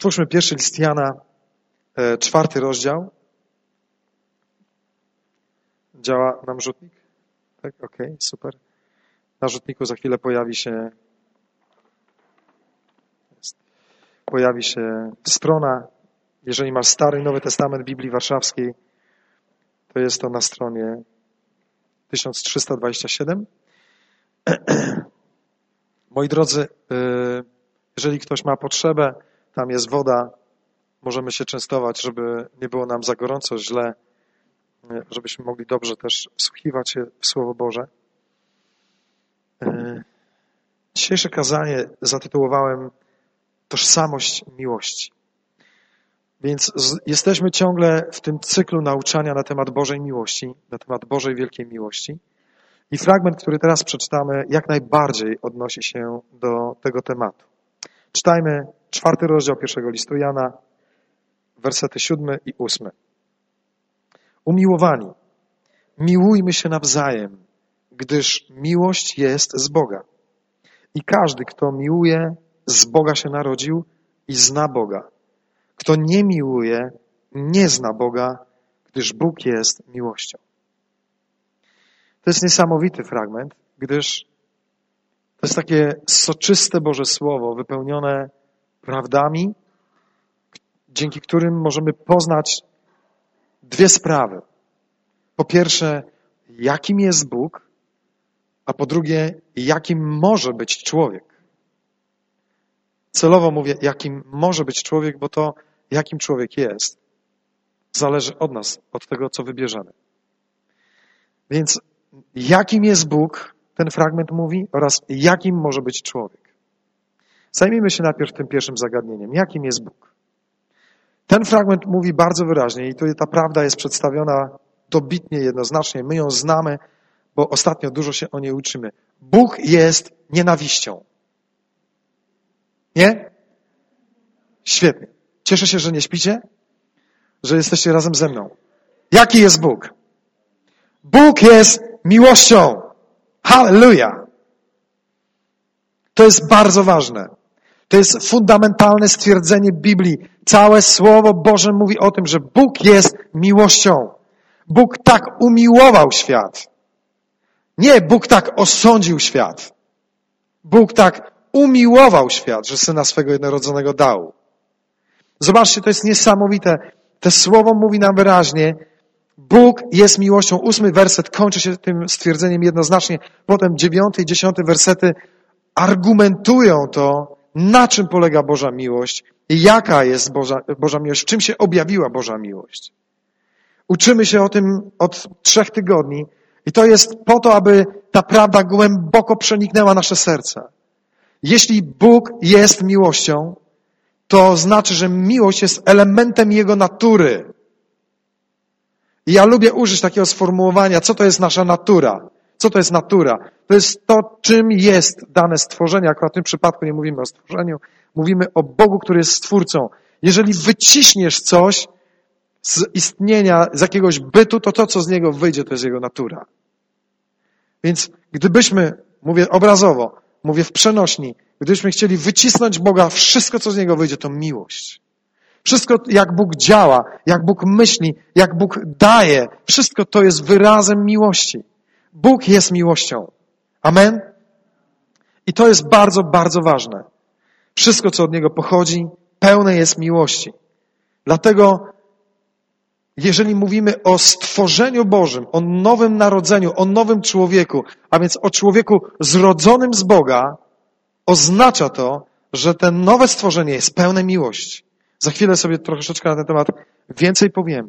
Otwórzmy pierwszy list Jana, 4 rozdział. Działa nam rzutnik? Tak, okej, super. Na rzutniku za chwilę pojawi się strona. Jeżeli masz Stary i Nowy Testament Biblii Warszawskiej, to jest to na stronie 1327. Moi drodzy, jeżeli ktoś ma potrzebę, tam jest woda, możemy się częstować, żeby nie było nam za gorąco, źle, żebyśmy mogli dobrze też wsłuchiwać się w Słowo Boże. Dzisiejsze kazanie zatytułowałem Tożsamość miłości. Więc jesteśmy ciągle w tym cyklu nauczania na temat Bożej miłości, na temat Bożej wielkiej miłości. I fragment, który teraz przeczytamy, jak najbardziej odnosi się do tego tematu. Czytajmy 4 rozdział 1 listu Jana, wersety 7 i 8. Umiłowani, miłujmy się nawzajem, gdyż miłość jest z Boga. I każdy, kto miłuje, z Boga się narodził i zna Boga. Kto nie miłuje, nie zna Boga, gdyż Bóg jest miłością. To jest niesamowity fragment, gdyż to jest takie soczyste Boże Słowo, wypełnione prawdami, dzięki którym możemy poznać dwie sprawy. Po pierwsze, jakim jest Bóg, a po drugie, jakim może być człowiek. Celowo mówię, jakim może być człowiek, bo to, jakim człowiek jest, zależy od nas, od tego, co wybierzemy. Więc jakim jest Bóg, ten fragment mówi, oraz jakim może być człowiek. Zajmijmy się najpierw tym pierwszym zagadnieniem. Jakim jest Bóg? Ten fragment mówi bardzo wyraźnie i tu ta prawda jest przedstawiona dobitnie, jednoznacznie. My ją znamy, bo ostatnio dużo się o niej uczymy. Bóg jest nienawiścią. Nie? Świetnie. Cieszę się, że nie śpicie, że jesteście razem ze mną. Jaki jest Bóg? Bóg jest miłością. Halleluja! To jest bardzo ważne. To jest fundamentalne stwierdzenie Biblii. Całe Słowo Boże mówi o tym, że Bóg jest miłością. Bóg tak umiłował świat. Nie, Bóg tak osądził świat. Bóg tak umiłował świat, że Syna swego jednorodzonego dał. Zobaczcie, to jest niesamowite. To Słowo mówi nam wyraźnie, Bóg jest miłością. 8 werset kończy się tym stwierdzeniem jednoznacznie. Potem 9 i 10 wersety argumentują to, na czym polega Boża miłość i jaka jest Boża miłość, w czym się objawiła Boża miłość. Uczymy się o tym od 3 tygodni i to jest po to, aby ta prawda głęboko przeniknęła nasze serca. Jeśli Bóg jest miłością, to znaczy, że miłość jest elementem Jego natury. I ja lubię użyć takiego sformułowania, co to jest nasza natura. Co to jest natura? To jest to, czym jest dane stworzenie. Akurat w tym przypadku nie mówimy o stworzeniu, mówimy o Bogu, który jest stwórcą. Jeżeli wyciśniesz coś z istnienia, z jakiegoś bytu, to to, co z niego wyjdzie, to jest jego natura. Więc gdybyśmy, mówię obrazowo, mówię w przenośni, gdybyśmy chcieli wycisnąć Boga, wszystko, co z niego wyjdzie, to miłość. Wszystko, jak Bóg działa, jak Bóg myśli, jak Bóg daje, wszystko to jest wyrazem miłości. Bóg jest miłością. Amen? I to jest bardzo, bardzo ważne. Wszystko, co od Niego pochodzi, pełne jest miłości. Dlatego, jeżeli mówimy o stworzeniu Bożym, o nowym narodzeniu, o nowym człowieku, a więc o człowieku zrodzonym z Boga, oznacza to, że to nowe stworzenie jest pełne miłości. Za chwilę sobie troszeczkę na ten temat więcej powiemy.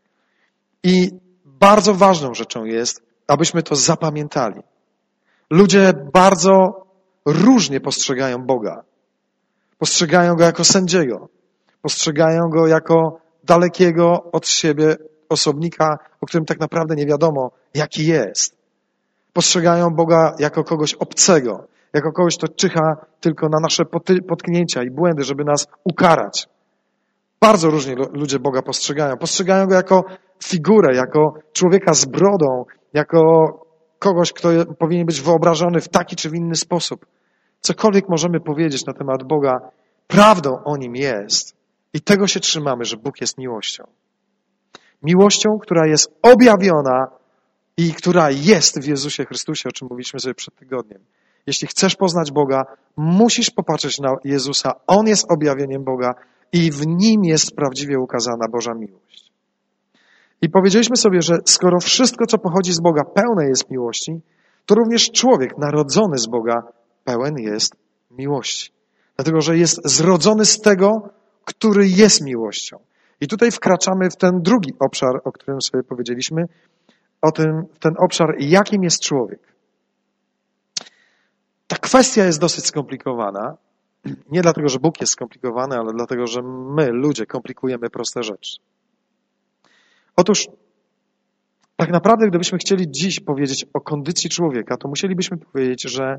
I bardzo ważną rzeczą jest, abyśmy to zapamiętali. Ludzie bardzo różnie postrzegają Boga. Postrzegają Go jako sędziego. Postrzegają Go jako dalekiego od siebie osobnika, o którym tak naprawdę nie wiadomo, jaki jest. Postrzegają Boga jako kogoś obcego, jako kogoś, kto czyha tylko na nasze potknięcia i błędy, żeby nas ukarać. Bardzo różnie ludzie Boga postrzegają. Postrzegają Go jako figurę, jako człowieka z brodą, jako kogoś, kto powinien być wyobrażony w taki czy w inny sposób. Cokolwiek możemy powiedzieć na temat Boga, prawdą o Nim jest, I tego się trzymamy, że Bóg jest miłością. Miłością, która jest objawiona i która jest w Jezusie Chrystusie, o czym mówiliśmy sobie przed tygodniem. Jeśli chcesz poznać Boga, musisz popatrzeć na Jezusa. On jest objawieniem Boga i w Nim jest prawdziwie ukazana Boża miłość. I powiedzieliśmy sobie, że skoro wszystko, co pochodzi z Boga, pełne jest miłości, to również człowiek narodzony z Boga pełen jest miłości. Dlatego, że jest zrodzony z tego, który jest miłością. I tutaj wkraczamy w ten drugi obszar, o którym sobie powiedzieliśmy, w ten obszar, jakim jest człowiek. Ta kwestia jest dosyć skomplikowana. Nie dlatego, że Bóg jest skomplikowany, ale dlatego, że my, ludzie, komplikujemy proste rzeczy. Otóż, tak naprawdę, gdybyśmy chcieli dziś powiedzieć o kondycji człowieka, to musielibyśmy powiedzieć, że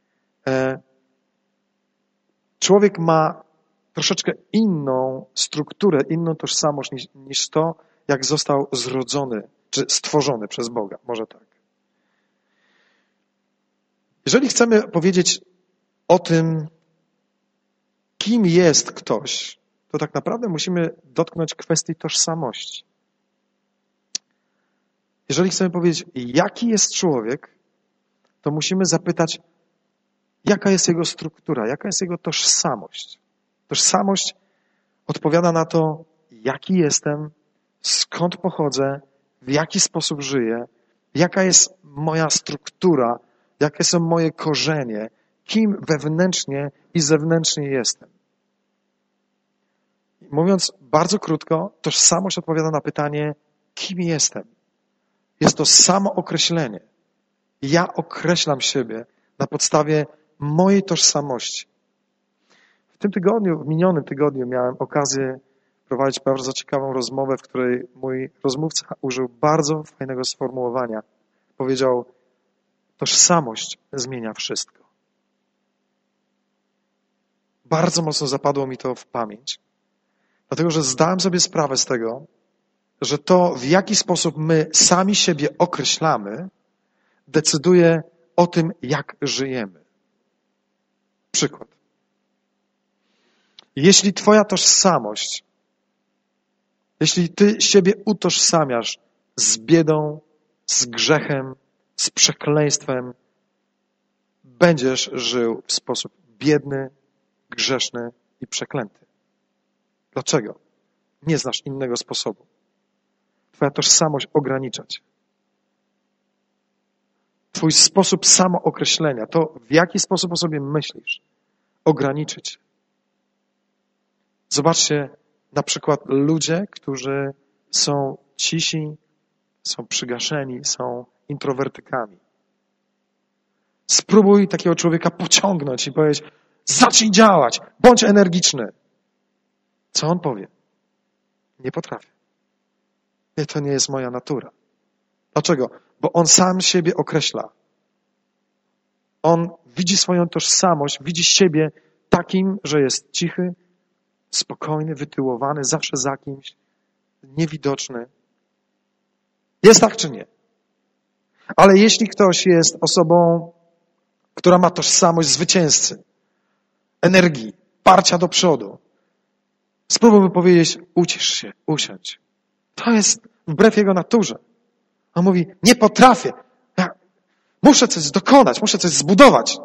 człowiek ma troszeczkę inną strukturę, inną tożsamość niż to, jak został zrodzony, czy stworzony przez Boga. Może tak. Jeżeli chcemy powiedzieć o tym, kim jest ktoś, to tak naprawdę musimy dotknąć kwestii tożsamości. Jeżeli chcemy powiedzieć, jaki jest człowiek, to musimy zapytać, jaka jest jego struktura, jaka jest jego tożsamość. Tożsamość odpowiada na to, jaki jestem, skąd pochodzę, w jaki sposób żyję, jaka jest moja struktura, jakie są moje korzenie, kim wewnętrznie i zewnętrznie jestem. Mówiąc bardzo krótko, tożsamość odpowiada na pytanie, kim jestem. Jest to samookreślenie. Ja określam siebie na podstawie mojej tożsamości. W minionym tygodniu miałem okazję prowadzić bardzo ciekawą rozmowę, w której mój rozmówca użył bardzo fajnego sformułowania. Powiedział, tożsamość zmienia wszystko. Bardzo mocno zapadło mi to w pamięć, dlatego że zdałem sobie sprawę z tego, że to, w jaki sposób my sami siebie określamy, decyduje o tym, jak żyjemy. Przykład. Jeśli twoja tożsamość, jeśli ty siebie utożsamiasz z biedą, z grzechem, z przekleństwem, będziesz żył w sposób biedny, grzeszny i przeklęty. Dlaczego? Nie znasz innego sposobu. Twoja tożsamość ogranicza cię. Twój sposób samookreślenia, to w jaki sposób o sobie myślisz, ograniczy cię. Zobaczcie na przykład ludzie, którzy są cisi, są przygaszeni, są introwertykami. Spróbuj takiego człowieka pociągnąć i powiedzieć, zacznij działać, bądź energiczny. Co on powie? Nie potrafię. Nie, to nie jest moja natura. Dlaczego? Bo on sam siebie określa. On widzi swoją tożsamość, widzi siebie takim, że jest cichy, spokojny, wytyłowany, zawsze za kimś, niewidoczny. Jest tak czy nie? Ale jeśli ktoś jest osobą, która ma tożsamość zwycięzcy, energii, parcia do przodu, spróbujmy powiedzieć, ucisz się, usiądź. To jest wbrew jego naturze. On mówi, nie potrafię. Ja muszę coś dokonać, muszę coś zbudować.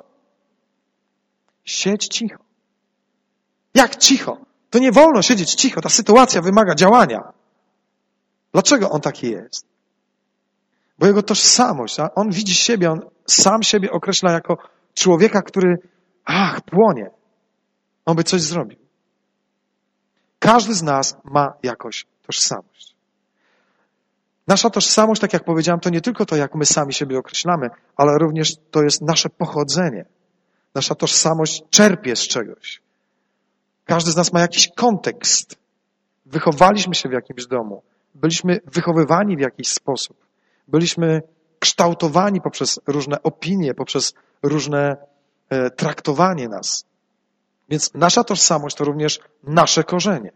Siedź cicho. Jak cicho? To nie wolno siedzieć cicho. Ta sytuacja wymaga działania. Dlaczego on taki jest? Bo jego tożsamość, on widzi siebie, on sam siebie określa jako człowieka, który, płonie. On by coś zrobił. Każdy z nas ma jakąś tożsamość. Nasza tożsamość, tak jak powiedziałem, to nie tylko to, jak my sami siebie określamy, ale również to jest nasze pochodzenie. Nasza tożsamość czerpie z czegoś. Każdy z nas ma jakiś kontekst. Wychowaliśmy się w jakimś domu. Byliśmy wychowywani w jakiś sposób. Byliśmy kształtowani poprzez różne opinie, poprzez różne traktowanie nas. Więc nasza tożsamość to również nasze korzenie.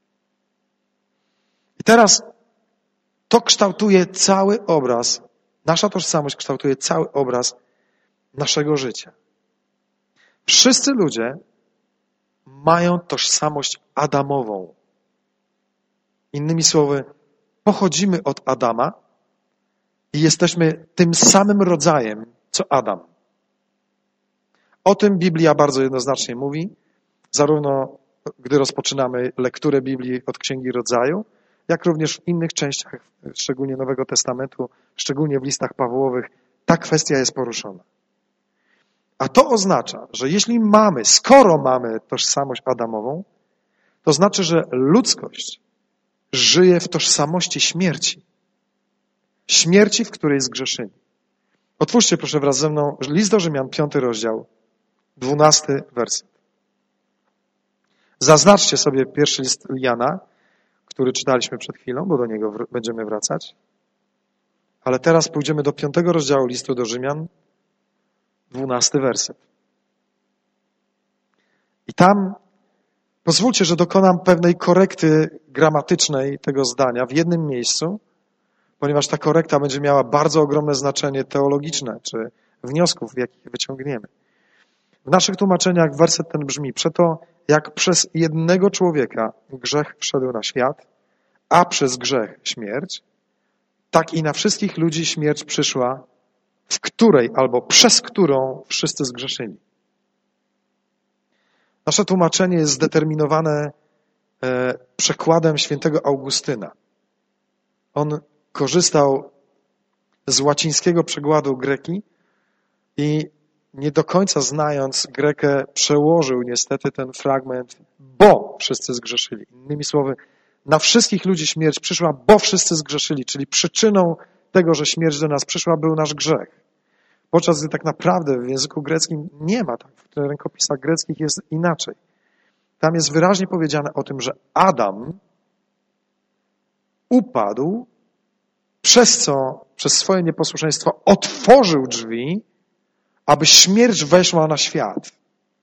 I teraz to kształtuje cały obraz, nasza tożsamość kształtuje cały obraz naszego życia. Wszyscy ludzie mają tożsamość adamową. Innymi słowy, pochodzimy od Adama i jesteśmy tym samym rodzajem, co Adam. O tym Biblia bardzo jednoznacznie mówi, zarówno gdy rozpoczynamy lekturę Biblii od Księgi Rodzaju, jak również w innych częściach, szczególnie Nowego Testamentu, szczególnie w listach Pawłowych, ta kwestia jest poruszona. A to oznacza, że skoro mamy tożsamość Adamową, to znaczy, że ludzkość żyje w tożsamości śmierci. Śmierci, w której zgrzeszyli. Otwórzcie proszę wraz ze mną list do Rzymian, 5 rozdział, 12 werset. Zaznaczcie sobie pierwszy list Jana, który czytaliśmy przed chwilą, bo do niego będziemy wracać. Ale teraz pójdziemy do 5 rozdziału listu do Rzymian, 12 werset. I tam pozwólcie, że dokonam pewnej korekty gramatycznej tego zdania w jednym miejscu, ponieważ ta korekta będzie miała bardzo ogromne znaczenie teologiczne, czy wniosków, jakich wyciągniemy. W naszych tłumaczeniach werset ten brzmi: przeto jak przez jednego człowieka grzech wszedł na świat, a przez grzech śmierć, tak i na wszystkich ludzi śmierć przyszła, w której albo przez którą wszyscy zgrzeszyli. Nasze tłumaczenie jest zdeterminowane przekładem świętego Augustyna. On korzystał z łacińskiego przekładu greki i nie do końca znając Grekę przełożył niestety ten fragment, bo wszyscy zgrzeszyli. Innymi słowy, na wszystkich ludzi śmierć przyszła, bo wszyscy zgrzeszyli, czyli przyczyną tego, że śmierć do nas przyszła, był nasz grzech. Podczas gdy tak naprawdę w języku greckim nie ma tak, w rękopisach greckich jest inaczej. Tam jest wyraźnie powiedziane o tym, że Adam upadł, przez swoje nieposłuszeństwo otworzył drzwi, aby śmierć weszła na świat.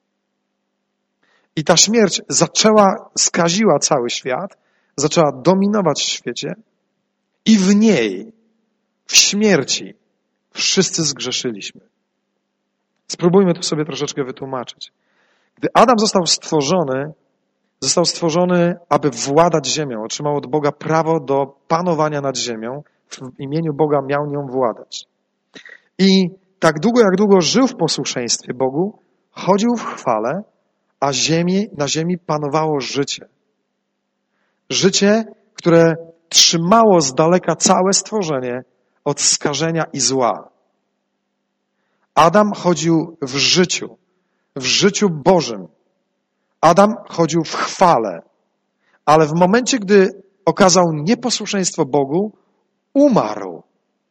I ta śmierć skaziła cały świat, zaczęła dominować w świecie i w niej, w śmierci, wszyscy zgrzeszyliśmy. Spróbujmy to sobie troszeczkę wytłumaczyć. Gdy Adam został stworzony, aby władać ziemią. Otrzymał od Boga prawo do panowania nad ziemią. W imieniu Boga miał nią władać. I tak długo, jak długo żył w posłuszeństwie Bogu, chodził w chwale, a na ziemi panowało życie. Życie, które trzymało z daleka całe stworzenie od skażenia i zła. Adam chodził w życiu Bożym. Adam chodził w chwale, ale w momencie, gdy okazał nieposłuszeństwo Bogu, umarł.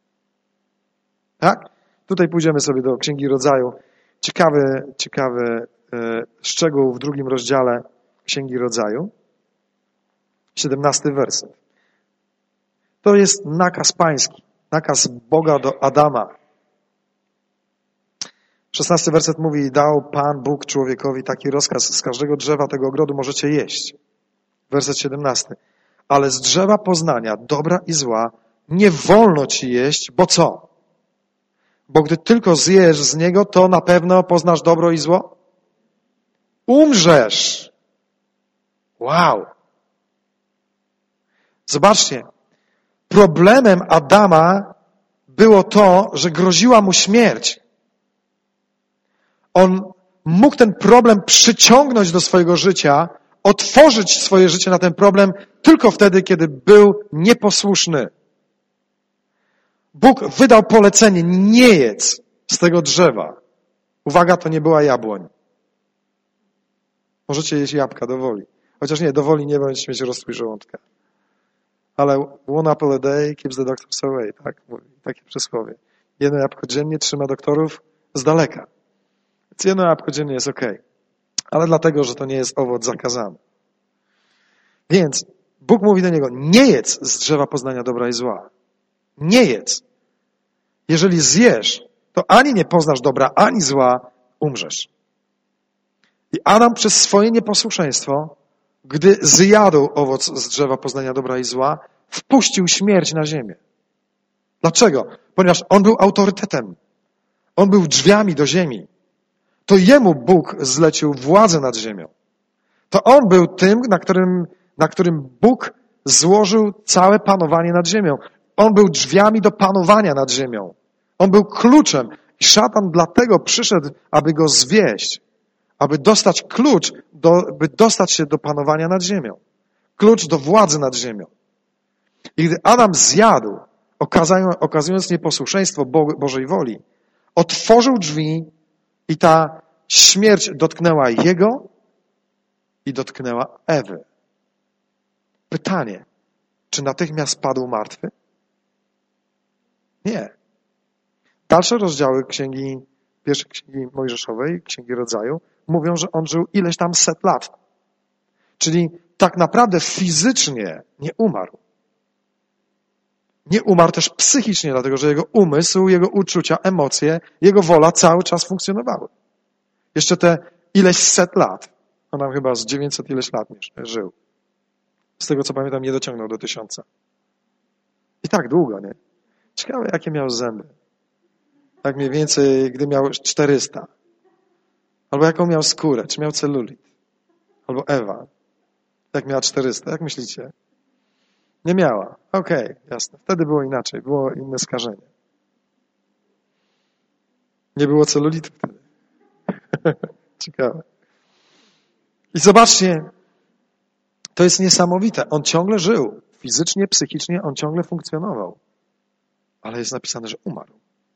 Tak? Tutaj pójdziemy sobie do Księgi Rodzaju. Ciekawy szczegół w 2 rozdziale Księgi Rodzaju. 17 werset. To jest nakaz pański, nakaz Boga do Adama. 16 werset mówi: dał Pan Bóg człowiekowi taki rozkaz: z każdego drzewa tego ogrodu możecie jeść. Werset 17. Ale z drzewa poznania dobra i zła nie wolno ci jeść, bo co? Bo gdy tylko zjesz z niego, to na pewno poznasz dobro i zło? Umrzesz. Wow. Zobaczcie. Problemem Adama było to, że groziła mu śmierć. On mógł ten problem przyciągnąć do swojego życia, otworzyć swoje życie na ten problem tylko wtedy, kiedy był nieposłuszny. Bóg wydał polecenie: nie jedz z tego drzewa. Uwaga, to nie była jabłoń. Możecie jeść jabłka do woli. Chociaż nie, do woli nie będziecie mieć rozstrój żołądka. Ale one apple a day keeps the doctors away, tak mówi, takie przysłowie. Jedno jabłko dziennie trzyma doktorów z daleka. Więc jedno jabłko dziennie jest okej. Ale dlatego, że to nie jest owoc zakazany. Więc Bóg mówi do niego: nie jedz z drzewa poznania dobra i zła. Nie jedz. Jeżeli zjesz, to ani nie poznasz dobra, ani zła, umrzesz. I Adam przez swoje nieposłuszeństwo, gdy zjadł owoc z drzewa poznania dobra i zła, wpuścił śmierć na ziemię. Dlaczego? Ponieważ on był autorytetem. On był drzwiami do ziemi. To jemu Bóg zlecił władzę nad ziemią. To on był tym, na którym Bóg złożył całe panowanie nad ziemią. On był drzwiami do panowania nad ziemią. On był kluczem. I szatan dlatego przyszedł, aby go zwieść, aby dostać klucz, by dostać się do panowania nad ziemią. Klucz do władzy nad ziemią. I gdy Adam zjadł, okazując nieposłuszeństwo Bożej woli, otworzył drzwi i ta śmierć dotknęła jego i dotknęła Ewy. Pytanie, czy natychmiast padł martwy? Nie. Dalsze rozdziały pierwszej księgi Mojżeszowej, Księgi Rodzaju, mówią, że on żył ileś tam 100 lat. Czyli tak naprawdę fizycznie nie umarł. Nie umarł też psychicznie, dlatego że jego umysł, jego uczucia, emocje, jego wola cały czas funkcjonowały. Jeszcze te ileś 100 lat. On nam chyba z 900 ileś lat żył. Z tego co pamiętam, nie dociągnął do 1000. I tak długo, nie? Ciekawe, jakie miał zęby. Tak mniej więcej, gdy miał 400. Albo jaką miał skórę. Czy miał celulit? Albo Ewa. Jak miała 400. Jak myślicie? Nie miała. Okej, jasne. Wtedy było inaczej. Było inne skażenie. Nie było celulitu wtedy. Ciekawe. I zobaczcie, to jest niesamowite. On ciągle żył. Fizycznie, psychicznie on ciągle funkcjonował. Ale jest napisane, że umarł.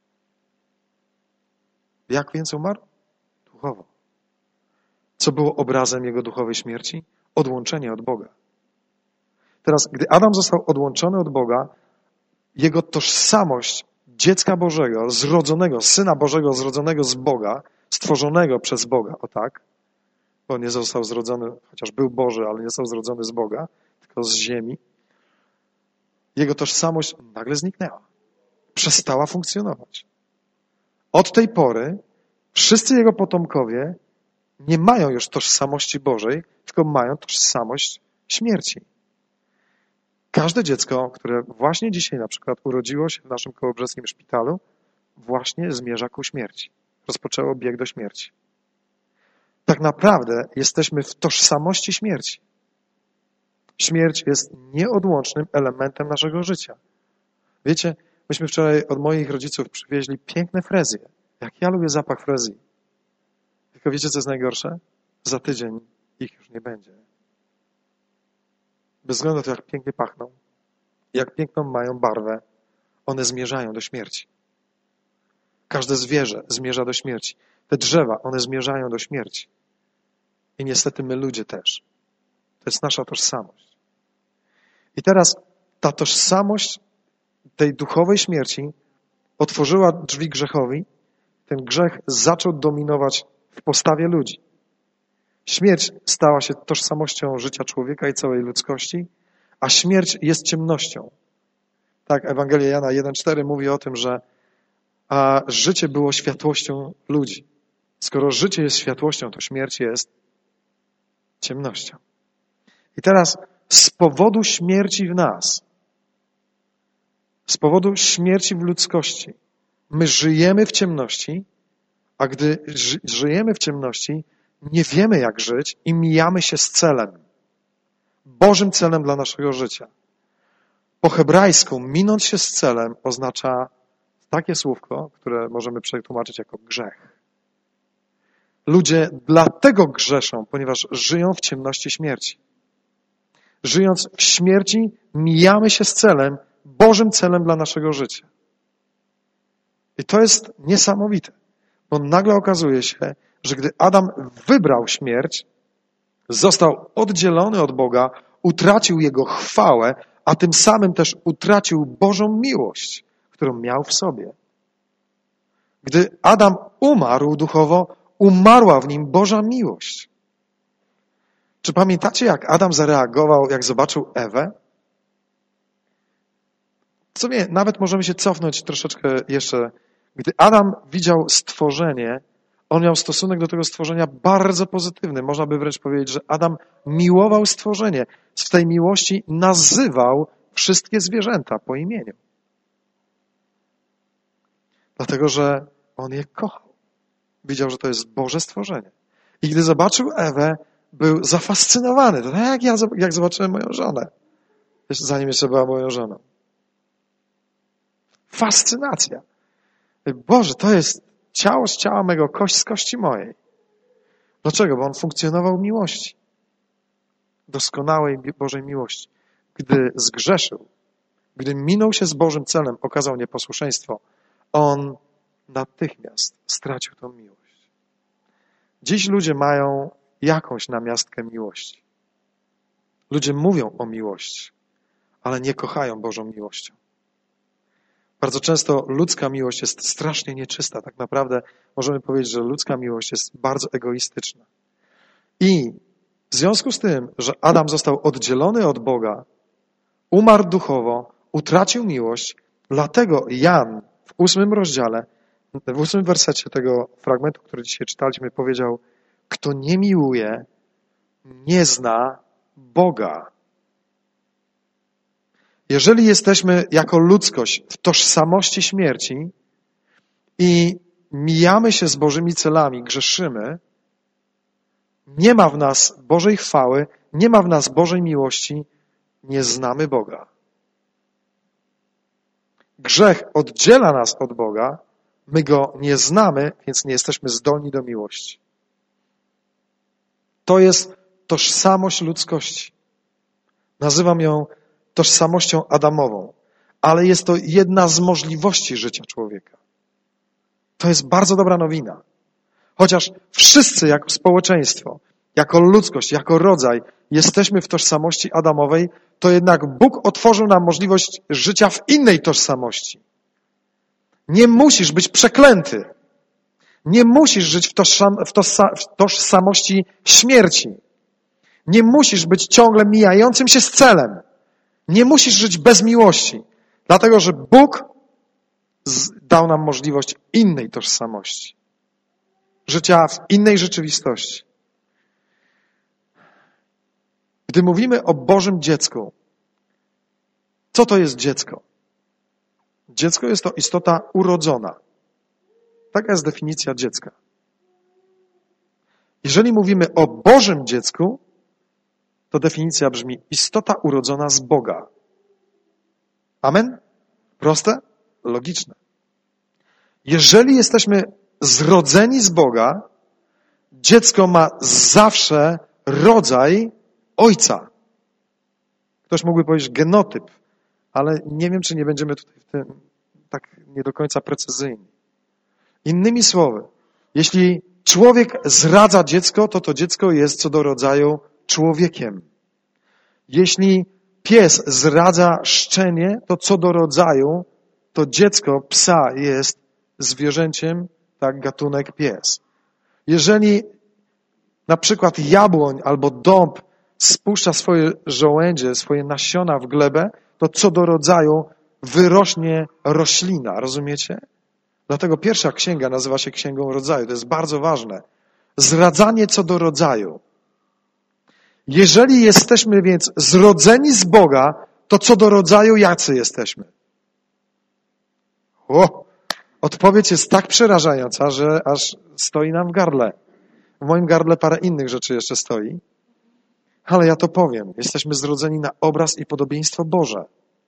Jak więc umarł? Duchowo. Co było obrazem jego duchowej śmierci? Odłączenie od Boga. Teraz, gdy Adam został odłączony od Boga, jego tożsamość dziecka Bożego, zrodzonego, Syna Bożego, zrodzonego z Boga, stworzonego przez Boga, o tak, bo nie został zrodzony, chociaż był Boży, ale nie został zrodzony z Boga, tylko z ziemi, jego tożsamość nagle zniknęła. Przestała funkcjonować. Od tej pory wszyscy jego potomkowie nie mają już tożsamości Bożej, tylko mają tożsamość śmierci. Każde dziecko, które właśnie dzisiaj na przykład urodziło się w naszym kołobrzeskim szpitalu, właśnie zmierza ku śmierci. Rozpoczęło bieg do śmierci. Tak naprawdę jesteśmy w tożsamości śmierci. Śmierć jest nieodłącznym elementem naszego życia. Wiecie, myśmy wczoraj od moich rodziców przywieźli piękne frezje. Jak ja lubię zapach frezji. Tylko wiecie, co jest najgorsze? Za tydzień ich już nie będzie. Bez względu na to, jak pięknie pachną, jak piękną mają barwę, one zmierzają do śmierci. Każde zwierzę zmierza do śmierci. Te drzewa, one zmierzają do śmierci. I niestety my ludzie też. To jest nasza tożsamość. I teraz ta tożsamość tej duchowej śmierci otworzyła drzwi grzechowi. Ten grzech zaczął dominować w postawie ludzi. Śmierć stała się tożsamością życia człowieka i całej ludzkości, a śmierć jest ciemnością. Tak, Ewangelia Jana 1,4 mówi o tym, że życie było światłością ludzi. Skoro życie jest światłością, to śmierć jest ciemnością. I teraz z powodu śmierci w nas, z powodu śmierci w ludzkości, my żyjemy w ciemności, a gdy żyjemy w ciemności, nie wiemy jak żyć i mijamy się z celem. Bożym celem dla naszego życia. Po hebrajsku minąć się z celem oznacza takie słówko, które możemy przetłumaczyć jako grzech. Ludzie dlatego grzeszą, ponieważ żyją w ciemności śmierci. Żyjąc w śmierci, mijamy się z celem, Bożym celem dla naszego życia. I to jest niesamowite, bo nagle okazuje się, że gdy Adam wybrał śmierć, został oddzielony od Boga, utracił Jego chwałę, a tym samym też utracił Bożą miłość, którą miał w sobie. Gdy Adam umarł duchowo, umarła w nim Boża miłość. Czy pamiętacie, jak Adam zareagował, jak zobaczył Ewę? W sumie nawet możemy się cofnąć troszeczkę jeszcze. Gdy Adam widział stworzenie, on miał stosunek do tego stworzenia bardzo pozytywny. Można by wręcz powiedzieć, że Adam miłował stworzenie. Z tej miłości nazywał wszystkie zwierzęta po imieniu. Dlatego, że on je kochał. Widział, że to jest Boże stworzenie. I gdy zobaczył Ewę, był zafascynowany. To tak jak zobaczyłem moją żonę. zanim jeszcze była moją żoną. Fascynacja. Boże, to jest ciało z ciała mego, kość z kości mojej. Dlaczego? Bo on funkcjonował w miłości. Doskonałej Bożej miłości. Gdy zgrzeszył, gdy minął się z Bożym celem, okazał nieposłuszeństwo, on natychmiast stracił tą miłość. Dziś ludzie mają jakąś namiastkę miłości. Ludzie mówią o miłości, ale nie kochają Bożą miłością. Bardzo często ludzka miłość jest strasznie nieczysta. Tak naprawdę możemy powiedzieć, że ludzka miłość jest bardzo egoistyczna. I w związku z tym, że Adam został oddzielony od Boga, umarł duchowo, utracił miłość, dlatego Jan w 8 rozdziale, w 8 wersecie tego fragmentu, który dzisiaj czytaliśmy, powiedział: kto nie miłuje, nie zna Boga. Jeżeli jesteśmy jako ludzkość w tożsamości śmierci i mijamy się z Bożymi celami, grzeszymy, nie ma w nas Bożej chwały, nie ma w nas Bożej miłości, nie znamy Boga. Grzech oddziela nas od Boga, my Go nie znamy, więc nie jesteśmy zdolni do miłości. To jest tożsamość ludzkości. Nazywam ją tożsamością adamową, ale jest to jedna z możliwości życia człowieka. To jest bardzo dobra nowina. Chociaż wszyscy jako społeczeństwo, jako ludzkość, jako rodzaj jesteśmy w tożsamości adamowej, to jednak Bóg otworzył nam możliwość życia w innej tożsamości. Nie musisz być przeklęty. Nie musisz żyć w tożsamości śmierci. Nie musisz być ciągle mijającym się z celem. Nie musisz żyć bez miłości. Dlatego, że Bóg dał nam możliwość innej tożsamości. Życia w innej rzeczywistości. Gdy mówimy o Bożym dziecku, co to jest dziecko? Dziecko jest to istota urodzona. Taka jest definicja dziecka. Jeżeli mówimy o Bożym dziecku, to definicja brzmi istota urodzona z Boga. Amen? Proste? Logiczne. Jeżeli jesteśmy zrodzeni z Boga, dziecko ma zawsze rodzaj ojca. Ktoś mógłby powiedzieć genotyp, ale nie wiem, czy nie będziemy tutaj w tym tak nie do końca precyzyjni. Innymi słowy, jeśli człowiek zradza dziecko, to to dziecko jest co do rodzaju człowiekiem. Jeśli pies zdradza szczenię, to co do rodzaju to dziecko psa jest zwierzęciem, tak, gatunek pies. Jeżeli na przykład jabłoń albo dąb spuszcza swoje żołędzie, swoje nasiona w glebę, to co do rodzaju wyrośnie roślina, rozumiecie? Dlatego pierwsza księga nazywa się Księgą Rodzaju. To jest bardzo ważne. Zradzanie co do rodzaju. Jeżeli jesteśmy więc zrodzeni z Boga, to co do rodzaju jacy jesteśmy? Odpowiedź jest tak przerażająca, że aż stoi nam w gardle. W moim gardle parę innych rzeczy jeszcze stoi. Ale ja to powiem. Jesteśmy zrodzeni na obraz i podobieństwo Boże.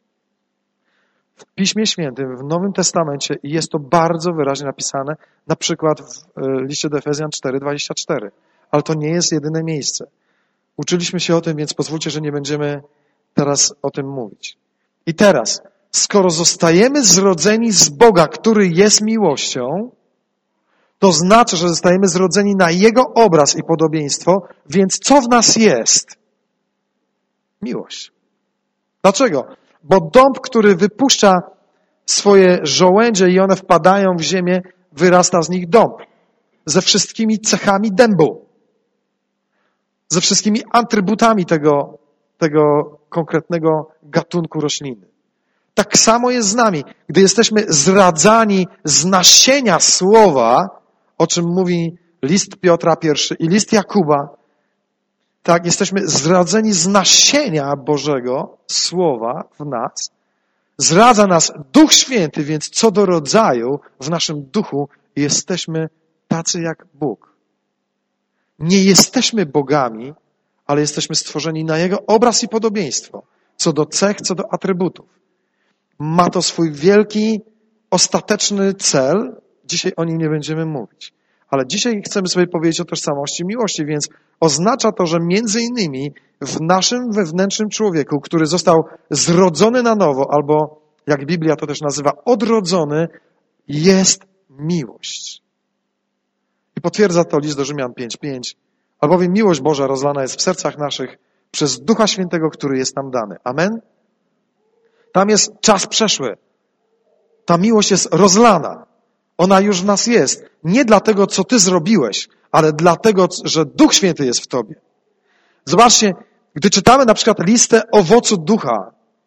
W Piśmie Świętym, w Nowym Testamencie jest to bardzo wyraźnie napisane, na przykład w liście do Efezjan 4:24. Ale to nie jest jedyne miejsce. Uczyliśmy się o tym, więc pozwólcie, że nie będziemy teraz o tym mówić. I teraz, skoro zostajemy zrodzeni z Boga, który jest miłością, to znaczy, że zostajemy zrodzeni na Jego obraz i podobieństwo, więc co w nas jest? Miłość. Dlaczego? Bo dąb, który wypuszcza swoje żołędzie i one wpadają w ziemię, wyrasta z nich dąb. Ze wszystkimi cechami dębu. Ze wszystkimi atrybutami tego konkretnego gatunku rośliny. Tak samo jest z nami. Gdy jesteśmy zradzani z nasienia słowa, o czym mówi list Piotra I i list Jakuba, tak, jesteśmy zradzeni z nasienia Bożego Słowa w nas. Zradza nas Duch Święty, więc co do rodzaju w naszym duchu jesteśmy tacy jak Bóg. Nie jesteśmy bogami, ale jesteśmy stworzeni na Jego obraz i podobieństwo. co do cech, co do atrybutów. Ma to swój wielki, ostateczny cel. Dzisiaj o nim nie będziemy mówić. Ale dzisiaj chcemy sobie powiedzieć o tożsamości miłości, więc oznacza to, że między innymi w naszym wewnętrznym człowieku, który został zrodzony na nowo, albo jak Biblia to też nazywa, odrodzony, jest miłość. I potwierdza to list do Rzymian 5:5. Albowiem miłość Boża rozlana jest w sercach naszych przez Ducha Świętego, który jest nam dany. Amen? Tam jest czas przeszły. Ta miłość jest rozlana. Ona już w nas jest. Nie dlatego, co ty zrobiłeś, ale dlatego, że Duch Święty jest w tobie. Zobaczcie, gdy czytamy na przykład listę owocu ducha.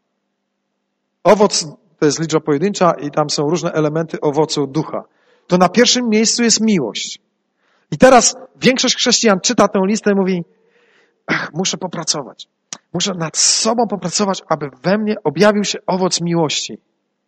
Owoc to jest liczba pojedyncza i tam są różne elementy owocu ducha. To na pierwszym miejscu jest miłość. I teraz większość chrześcijan czyta tę listę i mówi, muszę popracować. Muszę nad sobą popracować, aby we mnie objawił się owoc miłości.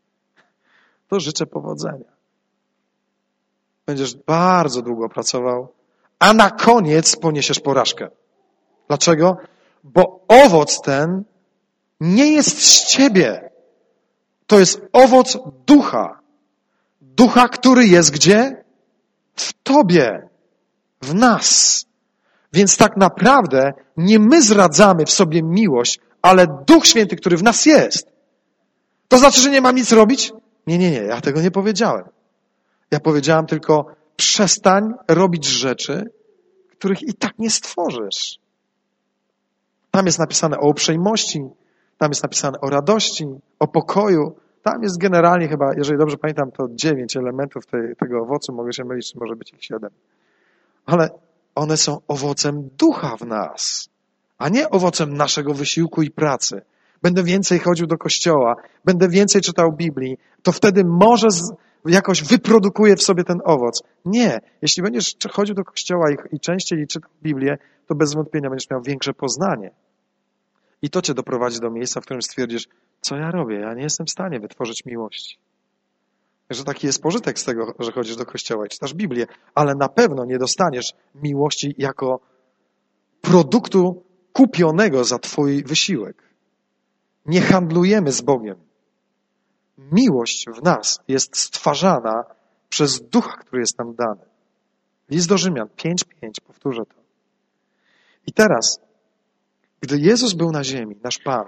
To życzę powodzenia. Będziesz bardzo długo pracował, a na koniec poniesiesz porażkę. Dlaczego? Bo owoc ten nie jest z ciebie. To jest owoc ducha. Ducha, który jest gdzie? W tobie. W nas. Więc tak naprawdę nie my zradzamy w sobie miłość, ale Duch Święty, który w nas jest. To znaczy, że nie mam nic robić? Nie, ja tego nie powiedziałem. Ja powiedziałem tylko, przestań robić rzeczy, których i tak nie stworzysz. Tam jest napisane o uprzejmości, tam jest napisane o radości, o pokoju. Tam jest generalnie chyba, jeżeli dobrze pamiętam, to 9 elementów tego owocu. Mogę się mylić, może być ich 7. Ale one są owocem ducha w nas, a nie owocem naszego wysiłku i pracy. Będę więcej chodził do kościoła, będę więcej czytał Biblii, to wtedy może jakoś wyprodukuje w sobie ten owoc. Nie. Jeśli będziesz chodził do kościoła i częściej czytał Biblię, to bez wątpienia będziesz miał większe poznanie. I to cię doprowadzi do miejsca, w którym stwierdzisz, co ja robię? Ja nie jestem w stanie wytworzyć miłości. Że taki jest pożytek z tego, że chodzisz do kościoła i czytasz Biblię, ale na pewno nie dostaniesz miłości jako produktu kupionego za twój wysiłek. Nie handlujemy z Bogiem. Miłość w nas jest stwarzana przez Ducha, który jest nam dany. List do Rzymian 5:5, powtórzę to. I teraz, gdy Jezus był na ziemi, nasz Pan,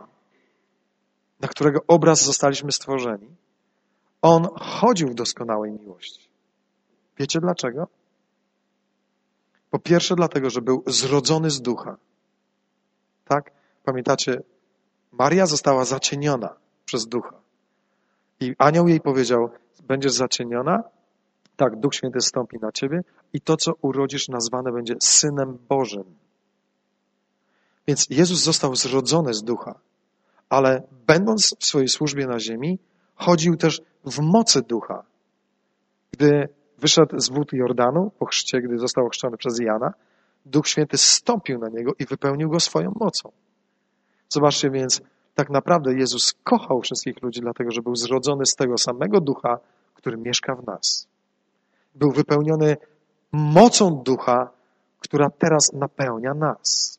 na którego obraz zostaliśmy stworzeni, On chodził w doskonałej miłości. Wiecie dlaczego? Po pierwsze dlatego, że był zrodzony z Ducha. Tak? Pamiętacie, Maria została zacieniona przez Ducha. I anioł jej powiedział, będziesz zacieniona, tak, Duch Święty zstąpi na ciebie i to, co urodzisz, nazwane będzie Synem Bożym. Więc Jezus został zrodzony z Ducha, ale będąc w swojej służbie na ziemi, chodził też w mocy Ducha. Gdy wyszedł z wód Jordanu, po chrzcie, gdy został ochrzczony przez Jana, Duch Święty zstąpił na niego i wypełnił go swoją mocą. Zobaczcie więc, tak naprawdę Jezus kochał wszystkich ludzi, dlatego że był zrodzony z tego samego Ducha, który mieszka w nas. Był wypełniony mocą Ducha, która teraz napełnia nas.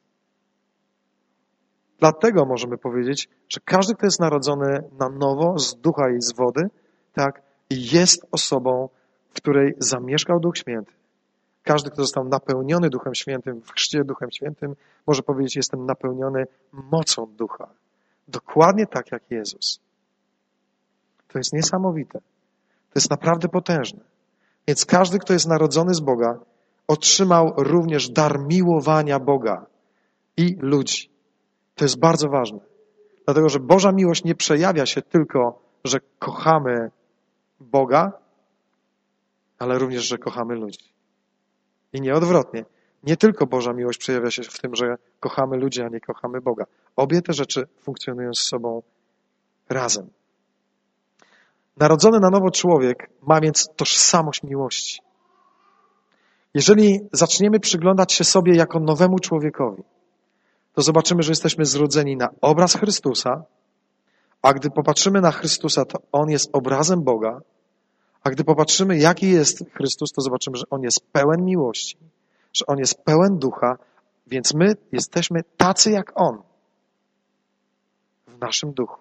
Dlatego możemy powiedzieć, że każdy, kto jest narodzony na nowo z Ducha i z wody, tak, jest osobą, w której zamieszkał Duch Święty. Każdy, kto został napełniony Duchem Świętym, w chrzcie Duchem Świętym, może powiedzieć, jestem napełniony mocą Ducha. Dokładnie tak jak Jezus. To jest niesamowite. To jest naprawdę potężne. Więc każdy, kto jest narodzony z Boga, otrzymał również dar miłowania Boga i ludzi. To jest bardzo ważne. Dlatego, że Boża miłość nie przejawia się tylko, że kochamy Boga, ale również, że kochamy ludzi. I nie odwrotnie. Nie tylko Boża miłość przejawia się w tym, że kochamy ludzi, a nie kochamy Boga. Obie te rzeczy funkcjonują z sobą razem. Narodzony na nowo człowiek ma więc tożsamość miłości. Jeżeli zaczniemy przyglądać się sobie jako nowemu człowiekowi, to zobaczymy, że jesteśmy zrodzeni na obraz Chrystusa, a gdy popatrzymy na Chrystusa, to On jest obrazem Boga, a gdy popatrzymy, jaki jest Chrystus, to zobaczymy, że On jest pełen miłości, że On jest pełen ducha, więc my jesteśmy tacy jak On. W naszym duchu.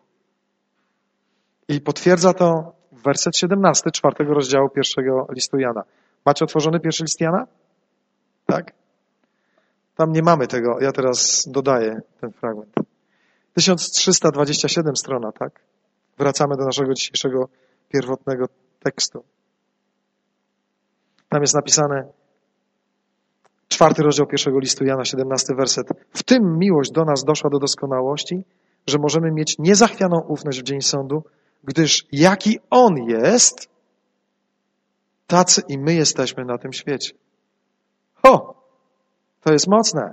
I potwierdza to werset 17, 4 rozdziału 1 listu Jana. Macie otworzony 1 list Jana? Tak? Tam nie mamy tego, ja teraz dodaję ten fragment. 1327 strona, tak? Wracamy do naszego dzisiejszego pierwotnego tekstu. Tam jest napisane 4 rozdział 1 listu Jana, 17 werset. W tym miłość do nas doszła do doskonałości, że możemy mieć niezachwianą ufność w dzień sądu, gdyż jaki On jest, tacy i my jesteśmy na tym świecie. To jest mocne.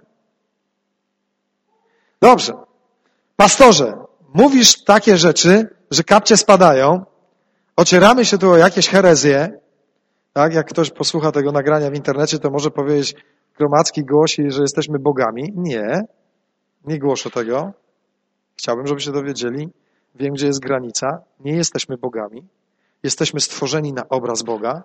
Dobrze. Pastorze, mówisz takie rzeczy, że kapcie spadają, ocieramy się tu o jakieś herezje, tak? Jak ktoś posłucha tego nagrania w internecie, to może powiedzieć, Gromadzki głosi, że jesteśmy bogami. Nie głoszę tego. Chciałbym, żebyście dowiedzieli. Wiem, gdzie jest granica. Nie jesteśmy bogami. Jesteśmy stworzeni na obraz Boga.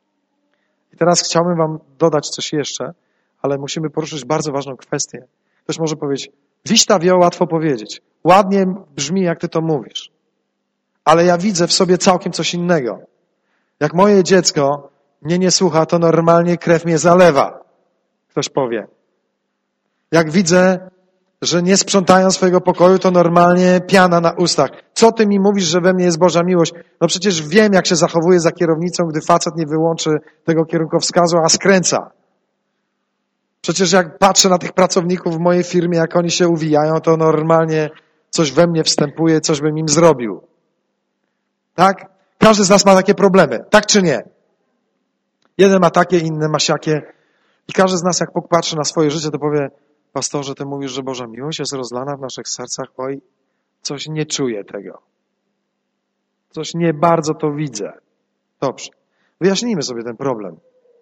I teraz chciałbym wam dodać coś jeszcze, ale musimy poruszyć bardzo ważną kwestię. Ktoś może powiedzieć, wiśta wio, łatwo powiedzieć. Ładnie brzmi, jak ty to mówisz. Ale ja widzę w sobie całkiem coś innego. Jak moje dziecko mnie nie słucha, to normalnie krew mnie zalewa. Ktoś powie. Jak widzę, że nie sprzątają swojego pokoju, to normalnie piana na ustach. Co ty mi mówisz, że we mnie jest Boża miłość? No przecież wiem, jak się zachowuje za kierownicą, gdy facet nie wyłączy tego kierunkowskazu, a skręca. Przecież jak patrzę na tych pracowników w mojej firmie, jak oni się uwijają, to normalnie coś we mnie wstępuje, coś bym im zrobił. Tak? Każdy z nas ma takie problemy. Tak czy nie? Jeden ma takie, inny ma siakie. I każdy z nas, jak popatrzy na swoje życie, to powie, pastorze, ty mówisz, że Boża miłość jest rozlana w naszych sercach. Oj, coś nie czuję tego. Coś nie bardzo to widzę. Dobrze. Wyjaśnijmy sobie ten problem.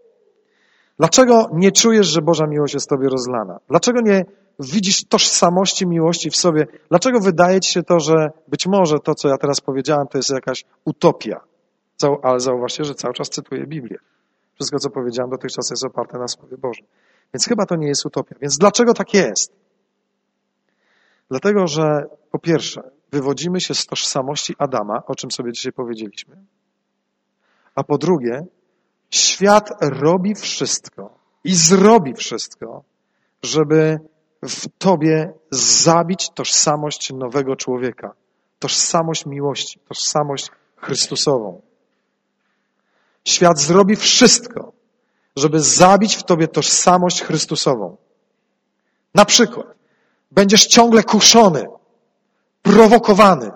Dlaczego nie czujesz, że Boża miłość jest w tobie rozlana? Dlaczego nie widzisz tożsamości miłości w sobie? Dlaczego wydaje ci się to, że być może to, co ja teraz powiedziałem, to jest jakaś utopia? Ale zauważcie, że cały czas cytuję Biblię. Wszystko, co powiedziałem dotychczas, jest oparte na Słowie Bożym. Więc chyba to nie jest utopia. Więc dlaczego tak jest? Dlatego, że po pierwsze, wywodzimy się z tożsamości Adama, o czym sobie dzisiaj powiedzieliśmy. A po drugie, świat robi wszystko i zrobi wszystko, żeby w tobie zabić tożsamość nowego człowieka. Tożsamość miłości, tożsamość Chrystusową. Świat zrobi wszystko, żeby zabić w tobie tożsamość Chrystusową. Na przykład, będziesz ciągle kuszony, prowokowany.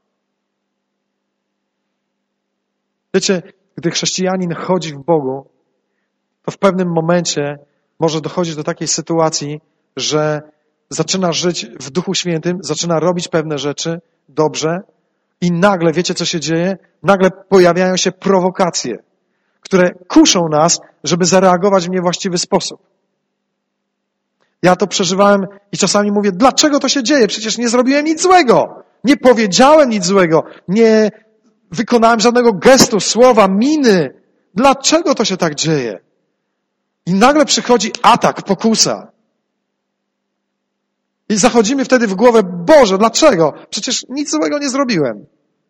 Wiecie, gdy chrześcijanin chodzi w Bogu, to w pewnym momencie może dochodzić do takiej sytuacji, że zaczyna żyć w Duchu Świętym, zaczyna robić pewne rzeczy dobrze i nagle, wiecie co się dzieje? Nagle pojawiają się prowokacje, które kuszą nas, żeby zareagować w niewłaściwy sposób. Ja to przeżywałem i czasami mówię, dlaczego to się dzieje? Przecież nie zrobiłem nic złego. Nie powiedziałem nic złego. Nie wykonałem żadnego gestu, słowa, miny. Dlaczego to się tak dzieje? I nagle przychodzi atak, pokusa. I zachodzimy wtedy w głowę, Boże, dlaczego? Przecież nic złego nie zrobiłem.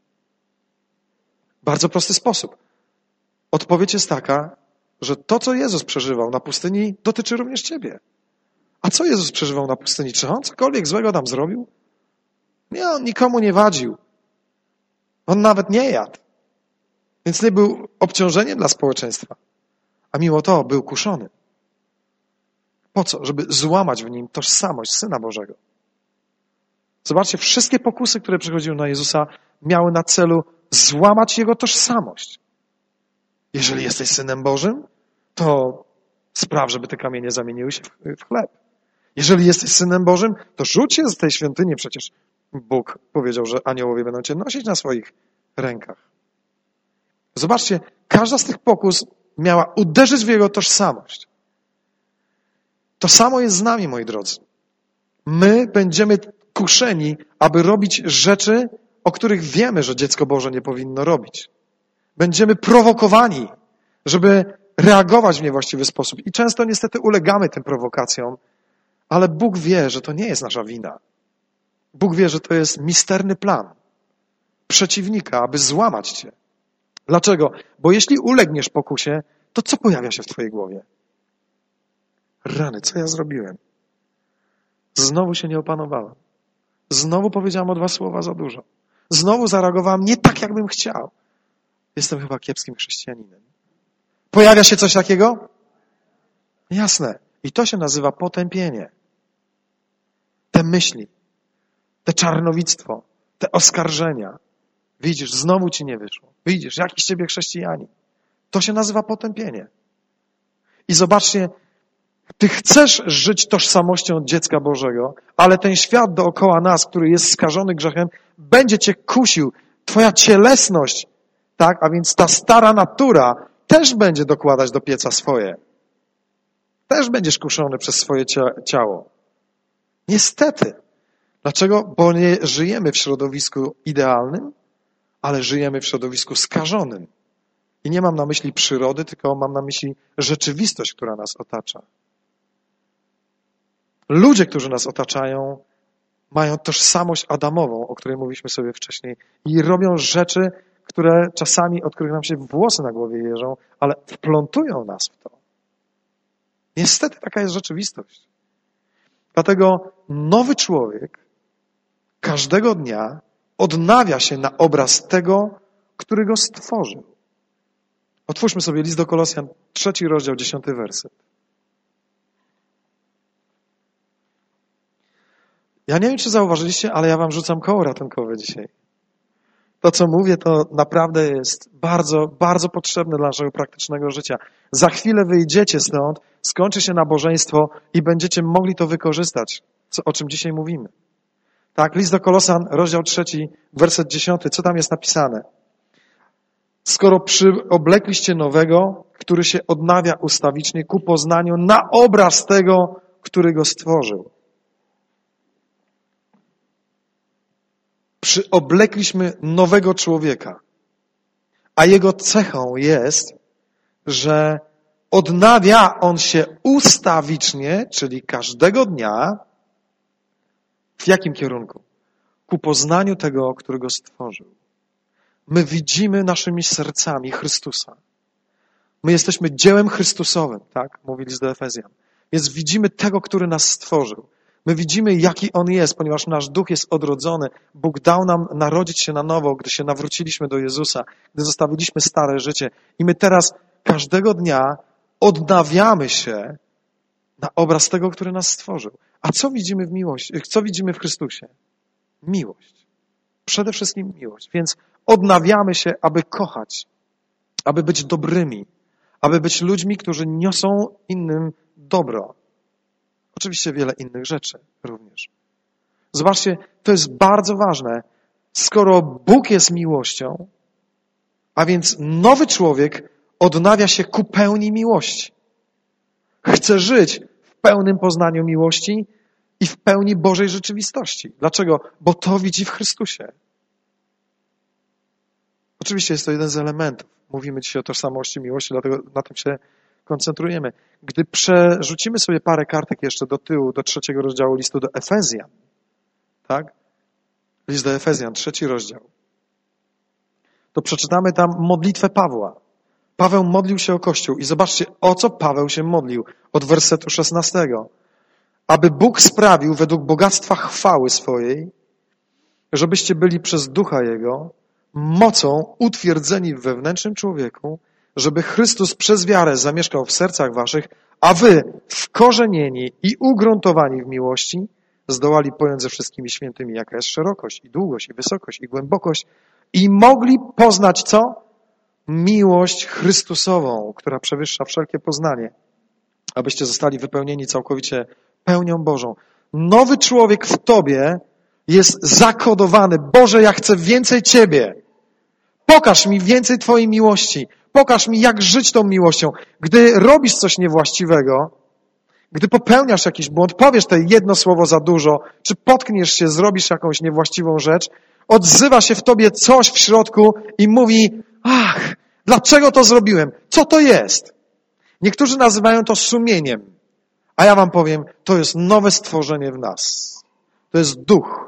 Bardzo prosty sposób. Odpowiedź jest taka, że to, co Jezus przeżywał na pustyni, dotyczy również ciebie. A co Jezus przeżywał na pustyni? Czy On cokolwiek złego tam zrobił? Nie, On nikomu nie wadził. On nawet nie jadł. Więc nie był obciążeniem dla społeczeństwa. A mimo to był kuszony. Po co? Żeby złamać w nim tożsamość Syna Bożego. Zobaczcie, wszystkie pokusy, które przychodziły na Jezusa, miały na celu złamać Jego tożsamość. Jeżeli jesteś Synem Bożym, to spraw, żeby te kamienie zamieniły się w chleb. Jeżeli jesteś Synem Bożym, to rzuć się z tej świątyni. Przecież Bóg powiedział, że aniołowie będą cię nosić na swoich rękach. Zobaczcie, każda z tych pokus miała uderzyć w Jego tożsamość. To samo jest z nami, moi drodzy. My będziemy kuszeni, aby robić rzeczy, o których wiemy, że dziecko Boże nie powinno robić. Będziemy prowokowani, żeby reagować w niewłaściwy sposób. I często niestety ulegamy tym prowokacjom, ale Bóg wie, że to nie jest nasza wina. Bóg wie, że to jest misterny plan przeciwnika, aby złamać cię. Dlaczego? Bo jeśli ulegniesz pokusie, to co pojawia się w twojej głowie? Rany, co ja zrobiłem? Znowu się nie opanowałem. Znowu powiedziałam o 2 słowa za dużo. Znowu zareagowałam nie tak, jakbym chciał. Jestem chyba kiepskim chrześcijaninem. Pojawia się coś takiego? Jasne. I to się nazywa potępienie. Te myśli, te czarnowictwo, te oskarżenia. Widzisz, znowu ci nie wyszło. Widzisz, jaki z ciebie chrześcijanin. To się nazywa potępienie. I zobaczcie, ty chcesz żyć tożsamością dziecka Bożego, ale ten świat dookoła nas, który jest skażony grzechem, będzie cię kusił. Twoja cielesność, tak? A więc ta stara natura też będzie dokładać do pieca swoje. Też będziesz kuszony przez swoje ciało. Niestety. Dlaczego? Bo nie żyjemy w środowisku idealnym, ale żyjemy w środowisku skażonym. I nie mam na myśli przyrody, tylko mam na myśli rzeczywistość, która nas otacza. Ludzie, którzy nas otaczają, mają tożsamość Adamową, o której mówiliśmy sobie wcześniej, i robią rzeczy, które czasami, od których nam się włosy na głowie jeżą, ale wplątują nas w to. Niestety taka jest rzeczywistość. Dlatego nowy człowiek każdego dnia odnawia się na obraz tego, który go stworzył. Otwórzmy sobie list do Kolosjan, 3 rozdział, 10 werset. Ja nie wiem, czy zauważyliście, ale ja wam rzucam koło ratunkowe dzisiaj. To, co mówię, to naprawdę jest bardzo, bardzo potrzebne dla naszego praktycznego życia. Za chwilę wyjdziecie stąd, skończy się nabożeństwo i będziecie mogli to wykorzystać, o czym dzisiaj mówimy. Tak, list do Kolosan, rozdział 3, werset 10, co tam jest napisane? Skoro przyoblekliście nowego, który się odnawia ustawicznie ku poznaniu na obraz tego, który go stworzył. Przyoblekliśmy nowego człowieka, a jego cechą jest, że odnawia on się ustawicznie, czyli każdego dnia. W jakim kierunku? Ku poznaniu tego, który go stworzył. My widzimy naszymi sercami Chrystusa. My jesteśmy dziełem Chrystusowym, tak? Mówi list do Efezjan. Więc widzimy tego, który nas stworzył. My widzimy, jaki On jest, ponieważ nasz duch jest odrodzony. Bóg dał nam narodzić się na nowo, gdy się nawróciliśmy do Jezusa, gdy zostawiliśmy stare życie. I my teraz każdego dnia odnawiamy się na obraz tego, który nas stworzył. A co widzimy w miłości? Co widzimy w Chrystusie? Miłość. Przede wszystkim miłość. Więc odnawiamy się, aby kochać, aby być dobrymi, aby być ludźmi, którzy niosą innym dobro. Oczywiście wiele innych rzeczy również. Zobaczcie, to jest bardzo ważne. Skoro Bóg jest miłością, a więc nowy człowiek odnawia się ku pełni miłości. Chce żyć w pełnym poznaniu miłości i w pełni Bożej rzeczywistości. Dlaczego? Bo to widzi w Chrystusie. Oczywiście jest to jeden z elementów. Mówimy dzisiaj o tożsamości miłości, dlatego na tym się koncentrujemy. Gdy przerzucimy sobie parę kartek jeszcze do tyłu, do 3 rozdziału listu do Efezjan, tak? List do Efezjan, 3 rozdział. To przeczytamy tam modlitwę Pawła. Paweł modlił się o Kościół i zobaczcie, o co Paweł się modlił od wersetu 16. Aby Bóg sprawił według bogactwa chwały swojej, żebyście byli przez Ducha Jego mocą utwierdzeni w wewnętrznym człowieku, żeby Chrystus przez wiarę zamieszkał w sercach waszych, a wy wkorzenieni i ugruntowani w miłości zdołali pojąć ze wszystkimi świętymi, jaka jest szerokość i długość i wysokość i głębokość i mogli poznać co? Miłość Chrystusową, która przewyższa wszelkie poznanie, abyście zostali wypełnieni całkowicie pełnią Bożą. Nowy człowiek w tobie jest zakodowany. Boże, ja chcę więcej Ciebie. Pokaż mi więcej Twojej miłości. Pokaż mi, jak żyć tą miłością. Gdy robisz coś niewłaściwego, gdy popełniasz jakiś błąd, powiesz te jedno słowo za dużo, czy potkniesz się, zrobisz jakąś niewłaściwą rzecz, odzywa się w tobie coś w środku i mówi, ach, dlaczego to zrobiłem? Co to jest? Niektórzy nazywają to sumieniem, a ja wam powiem, to jest nowe stworzenie w nas. To jest duch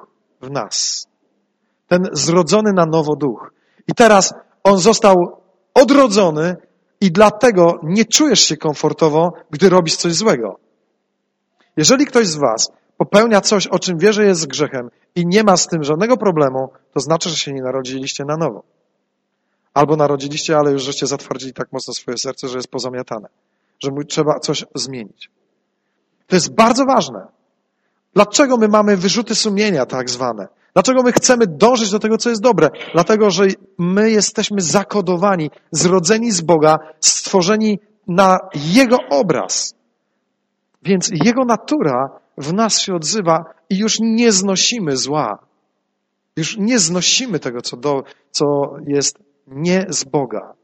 w nas. Ten zrodzony na nowo duch. I teraz on został odrodzony i dlatego nie czujesz się komfortowo, gdy robisz coś złego. Jeżeli ktoś z was popełnia coś, o czym wie, że jest grzechem i nie ma z tym żadnego problemu, to znaczy, że się nie narodziliście na nowo. Albo narodziliście, ale już żeście zatwardzili tak mocno swoje serce, że jest pozamiatane. Że trzeba coś zmienić. To jest bardzo ważne. Dlaczego my mamy wyrzuty sumienia tak zwane? Dlaczego my chcemy dążyć do tego, co jest dobre? Dlatego, że my jesteśmy zakodowani, zrodzeni z Boga, stworzeni na Jego obraz. Więc Jego natura w nas się odzywa i już nie znosimy zła. Już nie znosimy tego, co jest nie z Boga.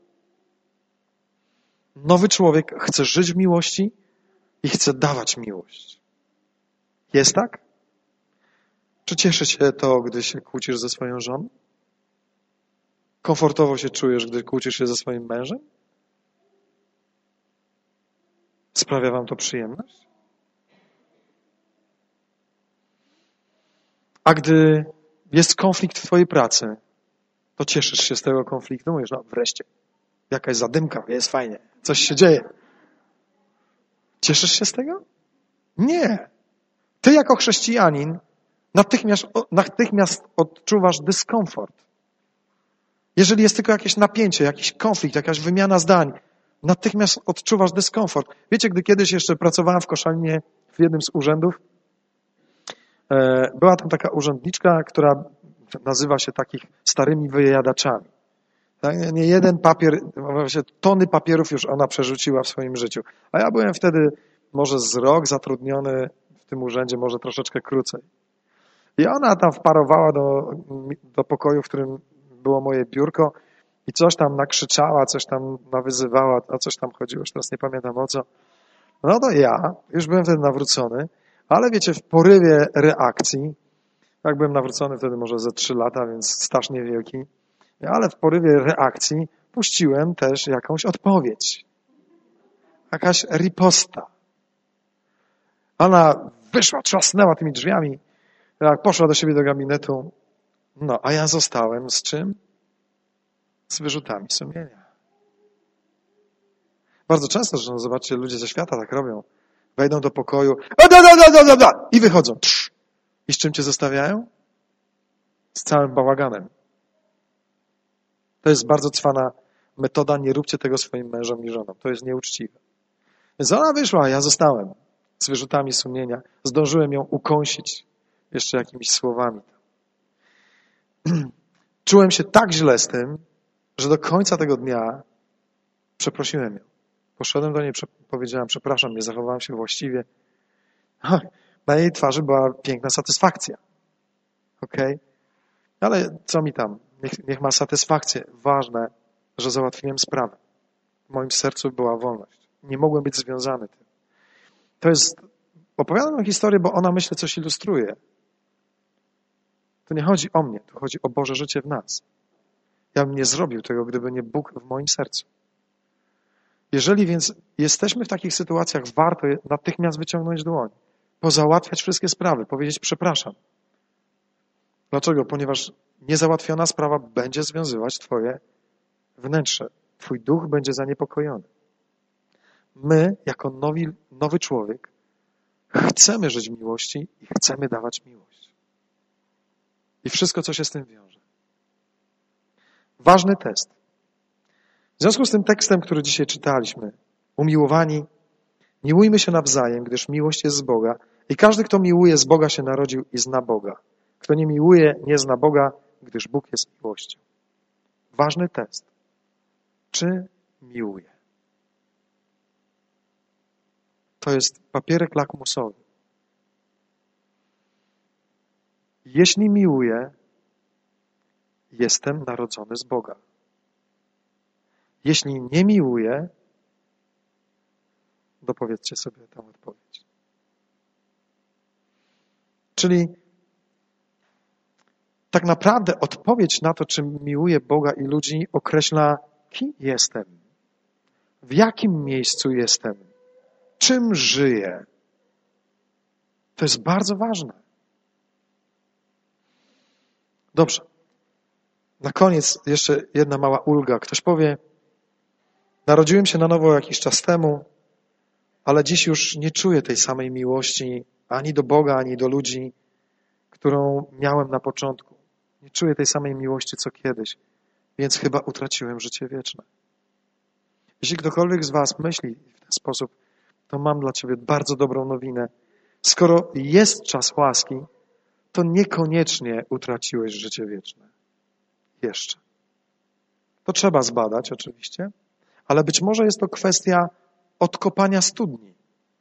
Nowy człowiek chce żyć w miłości i chce dawać miłość. Jest tak? Czy cieszy cię to, gdy się kłócisz ze swoją żoną? Komfortowo się czujesz, gdy kłócisz się ze swoim mężem? Sprawia wam to przyjemność? A gdy jest konflikt w twojej pracy, to cieszysz się z tego konfliktu? Mówisz, no wreszcie, jakaś zadymka, jest fajnie, coś się dzieje. Cieszysz się z tego? Nie. Ty jako chrześcijanin natychmiast odczuwasz dyskomfort. Jeżeli jest tylko jakieś napięcie, jakiś konflikt, jakaś wymiana zdań, natychmiast odczuwasz dyskomfort. Wiecie, gdy kiedyś jeszcze pracowałem w Koszalinie w jednym z urzędów, była tam taka urzędniczka, która nazywa się takich starymi wyjadaczami. Nie jeden papier, właśnie tony papierów już ona przerzuciła w swoim życiu. A ja byłem wtedy może z rok zatrudniony w tym urzędzie, może troszeczkę krócej. I ona tam wparowała do pokoju, w którym było moje biurko i coś tam nakrzyczała, coś tam nawyzywała, a coś tam chodziło, już teraz nie pamiętam o co. No to ja, już byłem wtedy nawrócony, ale wiecie, w porywie reakcji, jak byłem nawrócony wtedy może ze 3 lata, więc staż niewielki, ale w porywie reakcji puściłem też jakąś odpowiedź. Jakaś riposta. Ona wyszła, trzasnęła tymi drzwiami, jak poszła do siebie do gabinetu. No, a ja zostałem z czym? Z wyrzutami sumienia. Bardzo często, że zobaczcie, ludzie ze świata tak robią. Wejdą do pokoju i wychodzą. I z czym cię zostawiają? Z całym bałaganem. To jest bardzo cwana metoda, nie róbcie tego swoim mężom i żonom. To jest nieuczciwe. Więc ona wyszła, a ja zostałem z wyrzutami sumienia. Zdążyłem ją ukąsić jeszcze jakimiś słowami. Czułem się tak źle z tym, że do końca tego dnia przeprosiłem ją. Poszedłem do niej, powiedziałem, przepraszam, nie zachowałem się właściwie. Na jej twarzy była piękna satysfakcja. Okej? Ale co mi tam? Niech ma satysfakcję. Ważne, że załatwiłem sprawę. W moim sercu była wolność. Nie mogłem być związany tym. To jest... Opowiadam tę historię, bo ona, myślę, coś ilustruje. To nie chodzi o mnie, to chodzi o Boże życie w nas. Ja bym nie zrobił tego, gdyby nie Bóg w moim sercu. Jeżeli więc jesteśmy w takich sytuacjach, warto natychmiast wyciągnąć dłoń, pozałatwiać wszystkie sprawy, powiedzieć przepraszam. Dlaczego? Ponieważ niezałatwiona sprawa będzie związywać twoje wnętrze. Twój duch będzie zaniepokojony. My, jako nowy człowiek, chcemy żyć w miłości i chcemy dawać miłość. I wszystko, co się z tym wiąże. Ważny test. W związku z tym tekstem, który dzisiaj czytaliśmy, umiłowani, miłujmy się nawzajem, gdyż miłość jest z Boga i każdy, kto miłuje, z Boga się narodził i zna Boga. Kto nie miłuje, nie zna Boga, gdyż Bóg jest miłością. Ważny test. Czy miłuje? To jest papierek lakmusowy. Jeśli miłuję, jestem narodzony z Boga. Jeśli nie miłuję, dopowiedzcie sobie tę odpowiedź. Czyli tak naprawdę odpowiedź na to, czy miłuję Boga i ludzi, określa, kim jestem, w jakim miejscu jestem, czym żyję. To jest bardzo ważne. Dobrze. Na koniec jeszcze jedna mała ulga. Ktoś powie, narodziłem się na nowo jakiś czas temu, ale dziś już nie czuję tej samej miłości ani do Boga, ani do ludzi, którą miałem na początku. Nie czuję tej samej miłości, co kiedyś, więc chyba utraciłem życie wieczne. Jeśli ktokolwiek z was myśli w ten sposób, to mam dla ciebie bardzo dobrą nowinę. Skoro jest czas łaski, to niekoniecznie utraciłeś życie wieczne. Jeszcze. To trzeba zbadać oczywiście, ale być może jest to kwestia odkopania studni.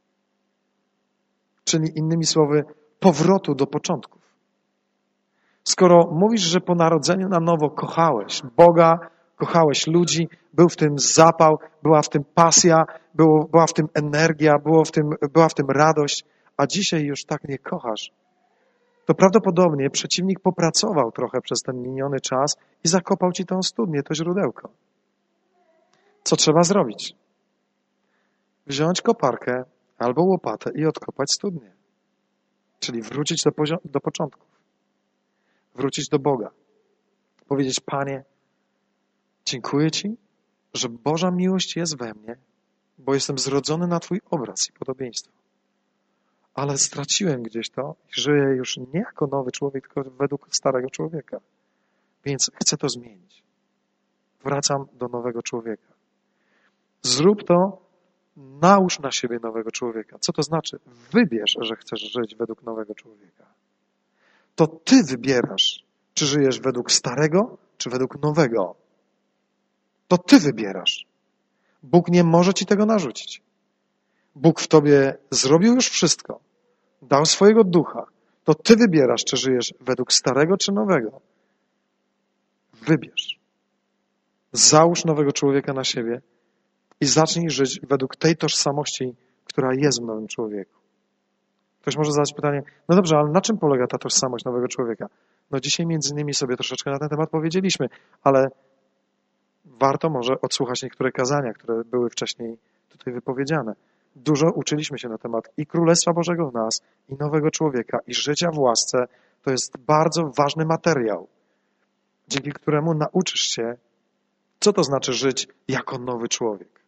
Czyli innymi słowy, powrotu do początków. Skoro mówisz, że po narodzeniu na nowo kochałeś Boga, kochałeś ludzi, był w tym zapał, była w tym pasja, była w tym energia, była w tym radość, a dzisiaj już tak nie kochasz, to prawdopodobnie przeciwnik popracował trochę przez ten miniony czas i zakopał ci tą studnię, to źródełko. Co trzeba zrobić? Wziąć koparkę albo łopatę i odkopać studnię. Czyli wrócić do początków. Wrócić do Boga. Powiedzieć, Panie, dziękuję Ci, że Boża miłość jest we mnie, bo jestem zrodzony na Twój obraz i podobieństwo. Ale straciłem gdzieś to i żyję już nie jako nowy człowiek, tylko według starego człowieka. Więc chcę to zmienić. Wracam do nowego człowieka. Zrób to, nałóż na siebie nowego człowieka. Co to znaczy? Wybierz, że chcesz żyć według nowego człowieka. To Ty wybierasz, czy żyjesz według starego, czy według nowego. To Ty wybierasz. Bóg nie może Ci tego narzucić. Bóg w Tobie zrobił już wszystko. Dał swojego ducha. To Ty wybierasz, czy żyjesz według starego, czy nowego. Wybierz. Załóż nowego człowieka na siebie i zacznij żyć według tej tożsamości, która jest w nowym człowieku. Ktoś może zadać pytanie, no dobrze, ale na czym polega ta tożsamość nowego człowieka? No dzisiaj między innymi sobie troszeczkę na ten temat powiedzieliśmy, ale warto może odsłuchać niektóre kazania, które były wcześniej tutaj wypowiedziane. Dużo uczyliśmy się na temat i Królestwa Bożego w nas, i nowego człowieka, i życia w łasce. To jest bardzo ważny materiał, dzięki któremu nauczysz się, co to znaczy żyć jako nowy człowiek.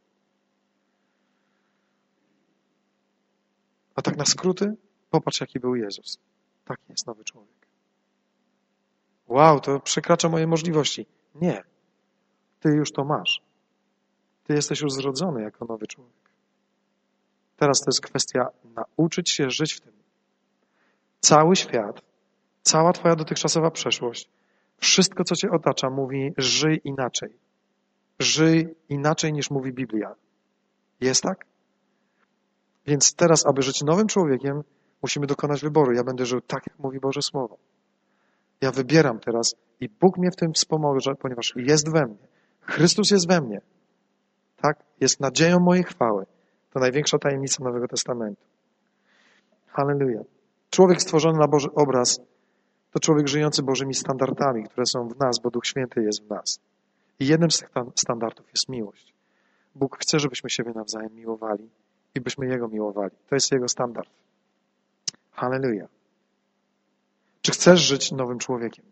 A tak na skróty, popatrz, jaki był Jezus. Taki jest nowy człowiek. Wow, to przekracza moje możliwości. Nie. Ty już to masz. Ty jesteś już zrodzony jako nowy człowiek. Teraz to jest kwestia nauczyć się żyć w tym. Cały świat, cała twoja dotychczasowa przeszłość, wszystko, co cię otacza, mówi żyj inaczej. Żyj inaczej, niż mówi Biblia. Jest tak? Więc teraz, aby żyć nowym człowiekiem, musimy dokonać wyboru. Ja będę żył tak, jak mówi Boże Słowo. Ja wybieram teraz i Bóg mnie w tym wspomoże, ponieważ jest we mnie. Chrystus jest we mnie. Tak? Jest nadzieją mojej chwały. To największa tajemnica Nowego Testamentu. Halleluja. Człowiek stworzony na Boży obraz to człowiek żyjący Bożymi standardami, które są w nas, bo Duch Święty jest w nas. I jednym z tych standardów jest miłość. Bóg chce, żebyśmy siebie nawzajem miłowali i byśmy Jego miłowali. To jest Jego standard. Halleluja. Czy chcesz żyć nowym człowiekiem?